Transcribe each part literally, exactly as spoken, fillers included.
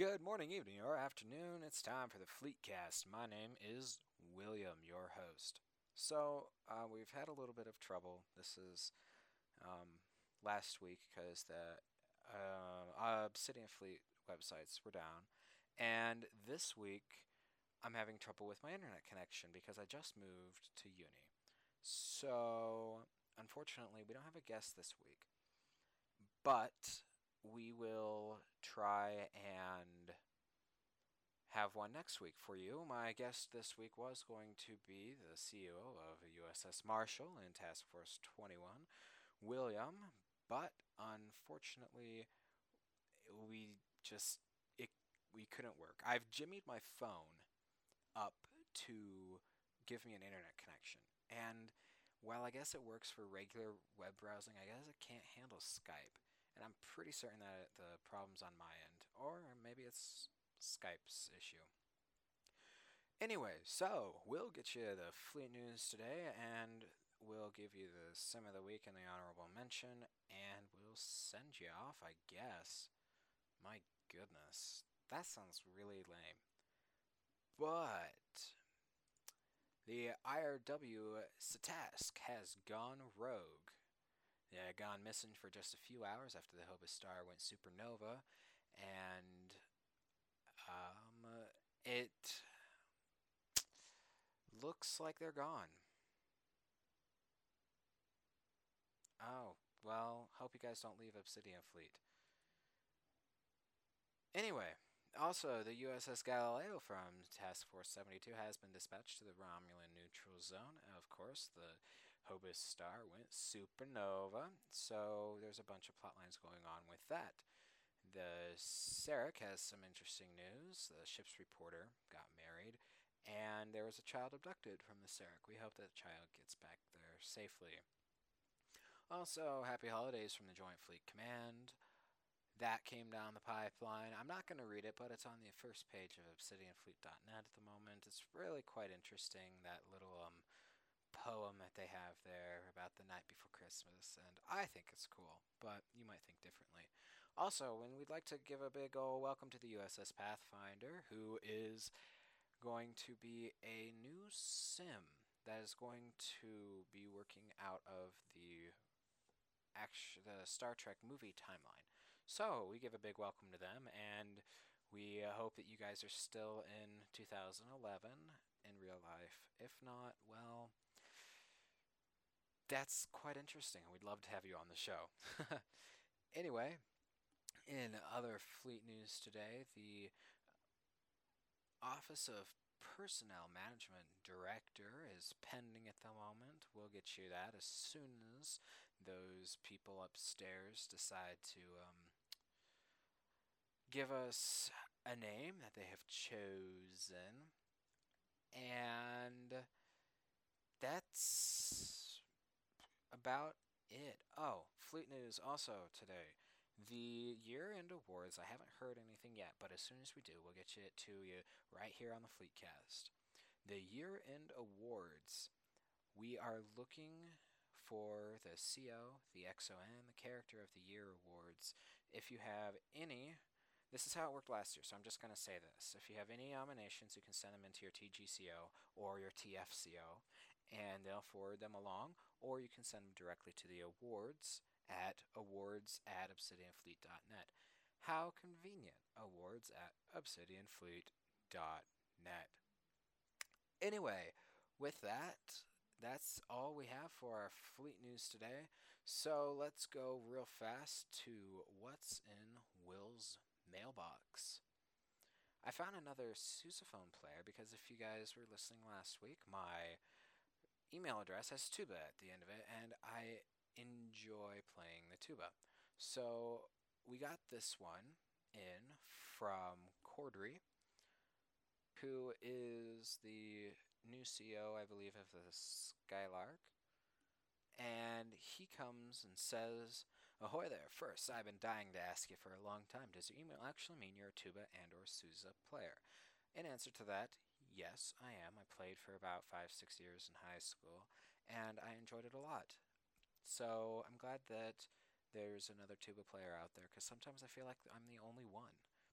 Good morning, evening, or afternoon. It's time for the Fleetcast. My name is William, your host. So, uh, we've had a little bit of trouble. This is um, last week because the uh, Obsidian Fleet websites were down. And this week, I'm having trouble with my internet connection because I just moved to uni. So, unfortunately, we don't have a guest this week. But we will try and have one next week for you. My guest this week was going to be the C E O of U S S Marshall in Task Force twenty-one, William, but unfortunately, we just it we couldn't work. I've jimmied my phone up to give me an internet connection, and while I guess it works for regular web browsing, I guess it can't handle Skype. And I'm pretty certain that the problem's on my end, or maybe it's Skype's issue. Anyway, so we'll get you the fleet news today, and we'll give you the sim of the week and the honorable mention, and we'll send you off, I guess. My goodness, that sounds really lame. But the I R W Satask has gone rogue. They had gone missing for just a few hours after the Hobus star went supernova, and um, it looks like they're gone. Oh, well, hope you guys don't leave Obsidian Fleet. Anyway, also, the U S S Galileo from Task Force seventy-two has been dispatched to the Romulan neutral zone. Of course, the Hobus star went supernova, so there's a bunch of plot lines going on with that. The Sarek has some interesting news. The ship's reporter got married, and there was a child abducted from the Sarek. We hope that child gets back there safely. Also, happy holidays from the Joint Fleet Command. That came down the pipeline. I'm not going to read it, but it's on the first page of obsidian fleet dot net at the moment. It's really quite interesting, that little um, poem that they have there about the night before Christmas, and I think it's cool, but you might think differently. Also, and we'd like to give a big old welcome to the U S S Pathfinder, who is going to be a new sim that is going to be working out of the act- the Star Trek movie timeline. So we give a big welcome to them, and we uh, hope that you guys are still in two thousand eleven in real life. If not, well, that's quite interesting. We'd love to have you on the show. Anyway, in other fleet news today, the Office of Personnel Management Director is pending at the moment. We'll get you that as soon as those people upstairs decide to um, give us a name that they have chosen. And that's about it. Oh, Fleet News also today. The year end awards, I haven't heard anything yet, but as soon as we do, we'll get you to you right here on the Fleetcast. The year end awards, we are looking for the C O, the X O N, the Character of the Year awards. If you have any, this is how it worked last year, so I'm just going to say this. If you have any nominations, you can send them into your T G C O or your T F C O, and they'll forward them along, or you can send them directly to the awards at awards at obsidian fleet dot net. How convenient. Awards at obsidian fleet dot net. Anyway, with that, that's all we have for our fleet news today. So let's go real fast to what's in Will's mailbox. I found another sousaphone player because if you guys were listening last week, my email address has tuba at the end of it, and I enjoy playing the tuba. So we got this one in from Cordry, who is the new C E O, I believe, of the Skylark. And he comes and says, "Ahoy there! First, I've been dying to ask you for a long time. Does your email actually mean you're a tuba and or Sousa player?" In answer to that, yes, I am. I played for about five, six years in high school, and I enjoyed it a lot. So I'm glad that there's another tuba player out there, because sometimes I feel like I'm the only one.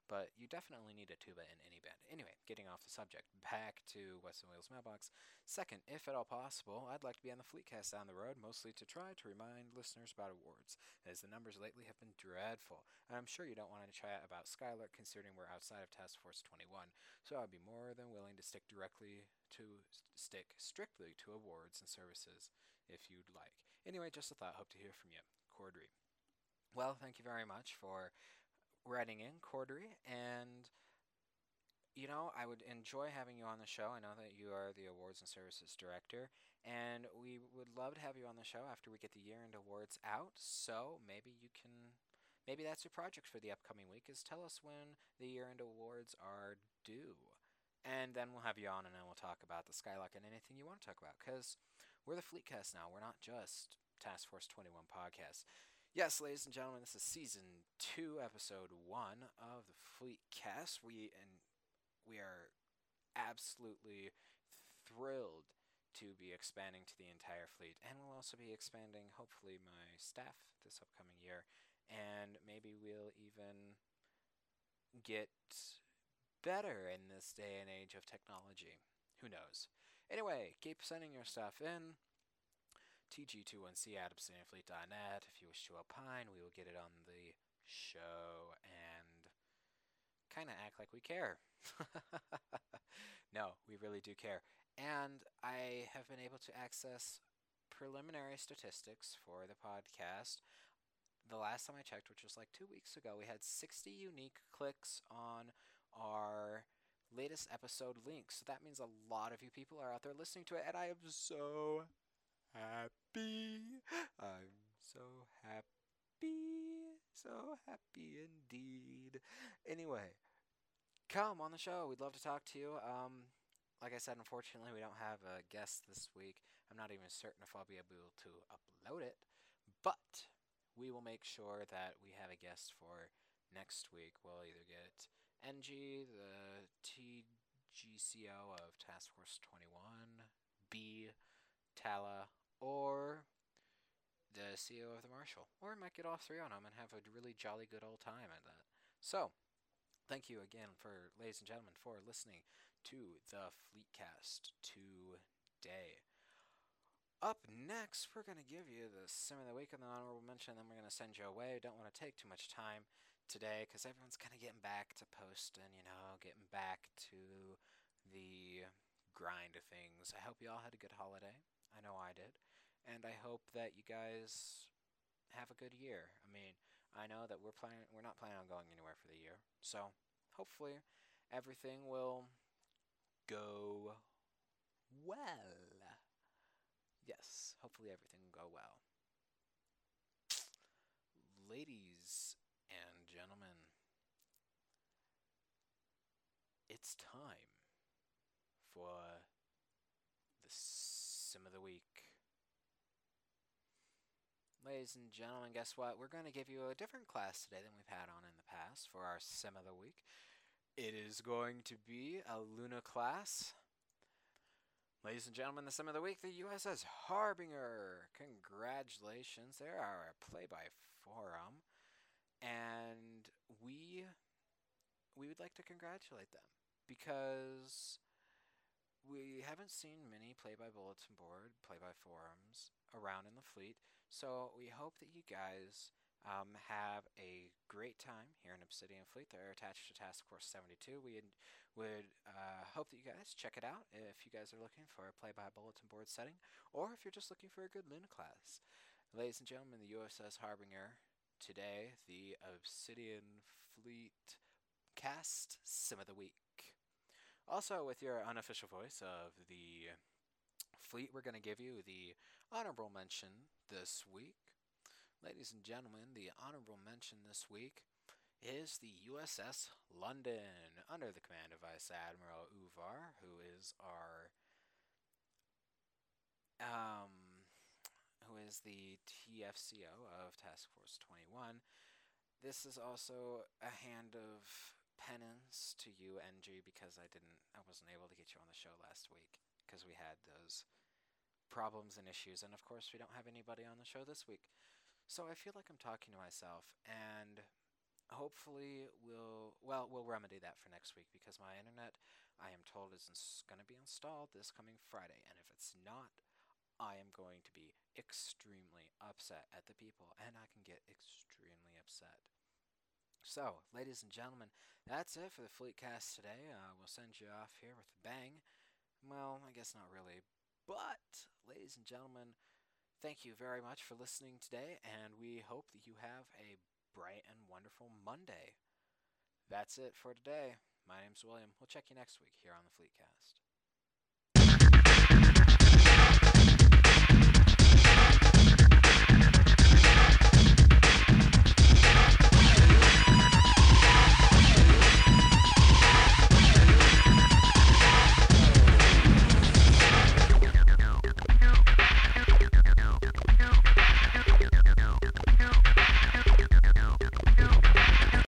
but you definitely need a tuba in any band. Anyway, getting off the subject, back to West and Wheels Mailbox. Second, if at all possible, I'd like to be on the Fleetcast down the road, mostly to try to remind listeners about awards, as the numbers lately have been dreadful. And I'm sure you don't want to chat about Skylark, considering we're outside of Task Force twenty-one, so I'd be more than willing to stick directly to stick strictly to awards and services if you'd like. Anyway, just a thought. Hope to hear from you, Cordry. Well, thank you very much for writing in, Cordery, and you know, I would enjoy having you on the show. I know that you are the awards and services director, and we would love to have you on the show after we get the year-end awards out. So maybe you can, maybe that's your project for the upcoming week, is tell us when the year-end awards are due. And then we'll have you on, and then we'll talk about the Skylark and anything you want to talk about, because we're the Fleetcast now. We're not just Task Force twenty-one podcast. Yes, ladies and gentlemen, this is season two, episode one of the Fleetcast. We and we are absolutely thrilled to be expanding to the entire fleet, and we'll also be expanding, hopefully, my staff this upcoming year, and maybe we'll even get better in this day and age of technology. Who knows? Anyway, keep sending your stuff in. T G twenty-one C at obsidian fleet dot net. If you wish to opine, we will get it on the show and kind of act like we care. No, we really do care. And I have been able to access preliminary statistics for the podcast. The last time I checked, which was like two weeks ago, we had sixty unique clicks on our latest episode link. So that means a lot of you people are out there listening to it, and I am so happy. I'm so happy. So happy indeed. Anyway, come on the show. We'd love to talk to you. Um, like I said, unfortunately, we don't have a guest this week. I'm not even certain if I'll be able to upload it, but we will make sure that we have a guest for next week. We'll either get N G, the T G C O of Task Force twenty-one, B, Tala, or the C E O of the Marshall. Or we might get all three on them and have a really jolly good old time at that. So, thank you again, for ladies and gentlemen, for listening to the Fleetcast today. Up next, we're going to give you the Sim of the Week and the Honorable Mention, and then we're going to send you away. Don't want to take too much time today because everyone's kind of getting back to posting, you know, getting back to the grind of things. I hope you all had a good holiday. I know I did. And I hope that you guys have a good year. I mean, I know that we're planning we're not planning on going anywhere for the year. So, hopefully everything will go well. Yes, hopefully everything will go well. Ladies and gentlemen, it's time for the Sim of the Week. Ladies and gentlemen, guess what? We're going to give you a different class today than we've had on in the past for our Sim of the Week. It is going to be a Luna class. Ladies and gentlemen, the Sim of the Week, the U S S Harbinger. Congratulations. They are our play-by-forum. And we we would like to congratulate them because we haven't seen many play-by-bulletin board, play-by-forums around in the fleet. So we hope that you guys um, have a great time here in Obsidian Fleet. They're attached to Task Force seventy-two. We would uh, hope that you guys check it out if you guys are looking for a play-by-bulletin board setting, or if you're just looking for a good Luna class. Ladies and gentlemen, the U S S Harbinger today, the Obsidian Fleet cast Sim of the Week. Also, with your unofficial voice of the fleet, we're going to give you the honorable mention this week. Ladies and gentlemen, the honorable mention this week is the U S S London, under the command of Vice Admiral Uvar, who is our, um, who is the T F C O of Task Force twenty-one. This is also a hand of penance to you, N G, because I didn't, I wasn't able to get you on the show last week because we had those problems and issues, and of course we don't have anybody on the show this week. So I feel like I'm talking to myself, and hopefully we'll well we'll remedy that for next week because my internet, I am told, is ins- going to be installed this coming Friday, and if it's not, I am going to be extremely upset at the people, and I can get extremely upset. So, ladies and gentlemen, that's it for the Fleetcast today. Uh, we'll send you off here with a bang. Well, I guess not really. But, ladies and gentlemen, thank you very much for listening today, and we hope that you have a bright and wonderful Monday. That's it for today. My name's William. We'll check you next week here on the Fleetcast.